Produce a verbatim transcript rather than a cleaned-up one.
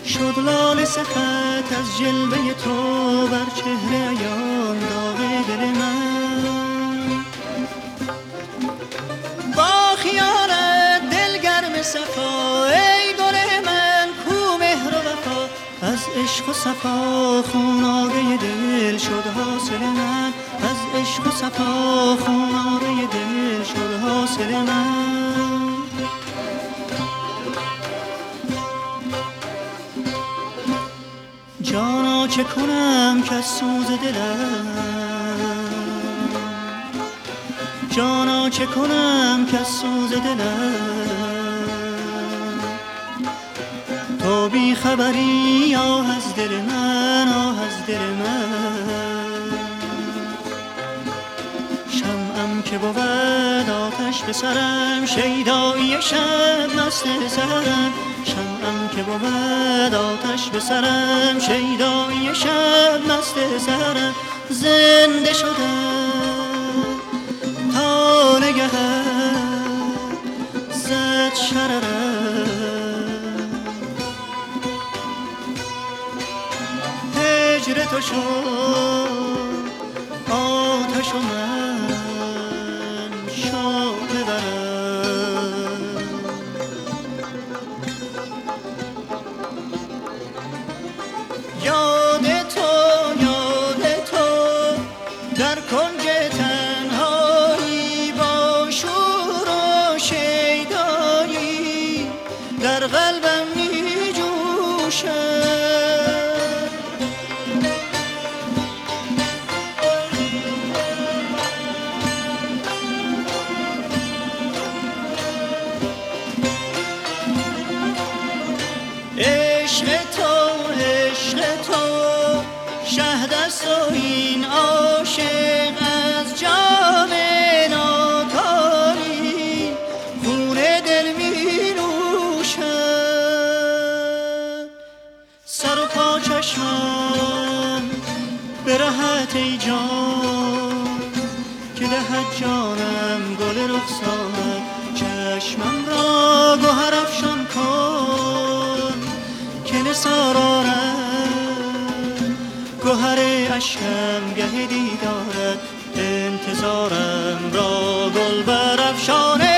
شد لاله سخت از جلوه تو بر چهره عیان داغ دل من. با خیالت دلگرم صفا ای گل من کو مهر و وفا، از عشق و صفا خونابه دل شد حاصل من، از عشق و صفا خونابه دل شد حاصل من. جانا چه کنم که از سوز دلم، جانا چه کنم که از سوز دلم، تو بی خبری آه از دل من، آه از دل من. شمعم که بود آتش به سرم، شیدایی شب مست سرم، شمعم که بود آتش به سرم، شیدایی شب مست سرم. زنده شدم تا نگهت زد شررم، هجر تو شد آتش و من شد ببرم. یاد تو یاد تو در کنج تنهایی با شور و شیدایی در قلبم می جوشد. عشق تو عشق تو شهد است و این عاشق از جام ناکاری خون دل می نوشد. سر و پا چشمم به رهت ای جان که دهد جانم گل رخسارت. چشمم را گوهر افشان کن که نثار آرد گوهر اشکم گه دیدارت. انتظارم را گل برافشانه